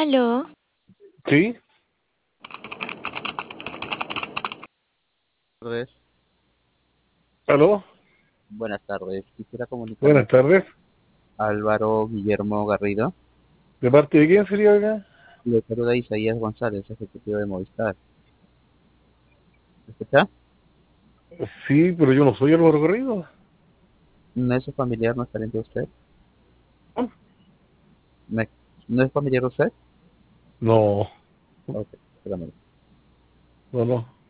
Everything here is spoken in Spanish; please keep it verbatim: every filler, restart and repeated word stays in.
Aló, Sí, Tardes. aló, Buenas tardes. Quisiera comunicarme buenas con tardes. Álvaro Guillermo Garrido. ¿De parte de quién sería acá? Le saluda Isaías González, ejecutivo de Movistar. ¿Me escucha? Sí, pero yo no soy Álvaro Garrido. ¿No es su familiar, no es pariente de usted? ¿Me- ¿No es familiar de usted? No, Ok, espérame. no, no.